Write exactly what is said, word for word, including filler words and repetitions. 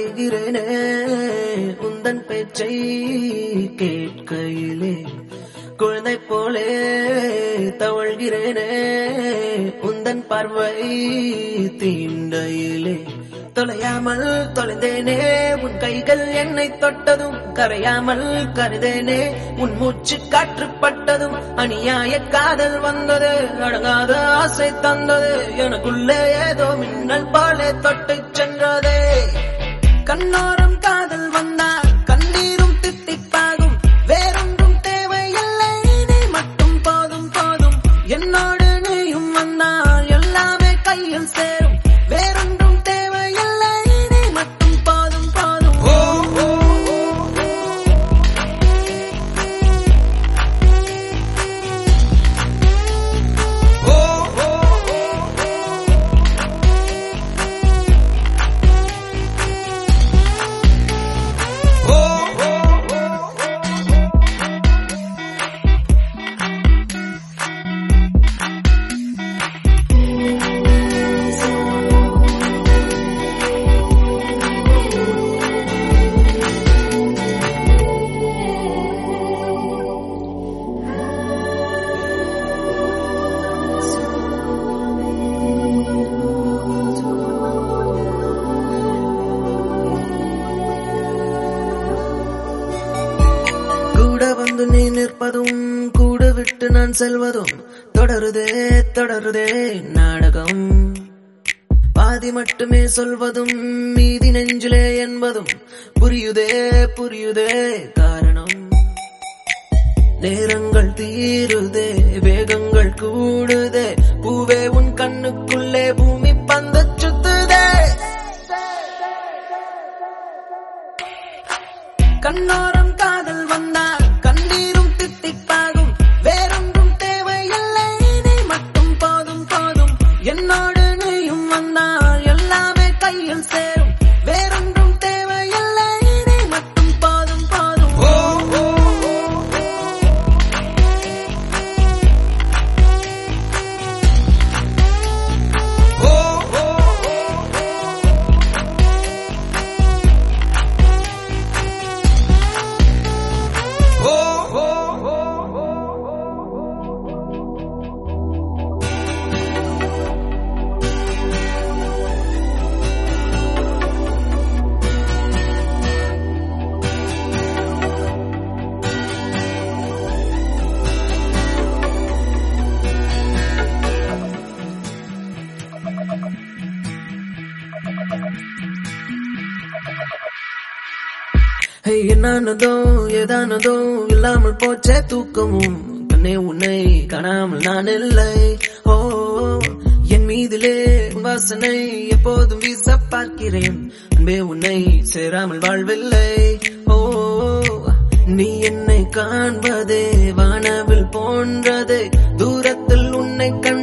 அழுகிறேனே உந்தன் பேச்சை கேட்கையிலே குழந்தை போலே தவழ்கிறேனே உந்தன் பார்வை தீண்டையிலே தொலையாமல் தொலைந்தேனே உன் கைகள் என்னை தொட்டதும் கரையாமல் கருதேனே உன் மூச்சு காற்றுப்பட்டதும் அநியாய காதல் வந்தது அடங்காத ஆசை தந்தது எனக்குள்ளே ஏதோ மின்னல் போலே தொட்டு சென்றதே கண்ணோரம் காதல் வந்தால் கண்ணீரும் தித்திப்பாகும் வேறொன்றும் தேவையில்லை நீ மட்டும் போதும் போதும் என்னோடு நீயும் வந்தால் எல்லாமே கையில் சேரும் வேறொன்றும் தேவையில்லை நீ மட்டும் போதும் போதும் ஓ ஓ வந்து நீ நிற்பதும் கூட விட்டு நான் செல்வதும் தொடருதே தொடருதே நாடகம் பாதி மட்டுமே சொல்வதும் மீதி நெஞ்சிலே என்பதும் புரியுதே புரியுதே காரணம் நேரங்கள் தீருதே வேகங்கள் கூடுதே பூவே உன் கண்ணுக்குள்ளே பூமி பந்து சுத்துதே கண்ணோரம் காதல் வந்தால் கண்ணீரும் தித்திப்பாகும் வேறொன்றும் தேவையில்லை நீ மட்டும் போதும் போதும் என்னோடு நீயும் வந்தால் எல்லாமே கையில் சேரும் வேறொன்றும் தேவையில்லை நீ மட்டும் போதும் போதும் ஓ ஓ என்னானதோ ஏதானதோ இல்லாமல் போச்சே தூக்கமும் கண்ணே உன்னை காணாமல் நான் இல்லை ஓ என் மீதிலே வாசனை எப்போதும் வீச பார்க்கிறேன் அன்பே உன்னை சேராமல் வாழ்வில்லை ஓ நீ என்னை காண்பதே வானவில் போன்றதே தூரத்தில் உன்னை கண்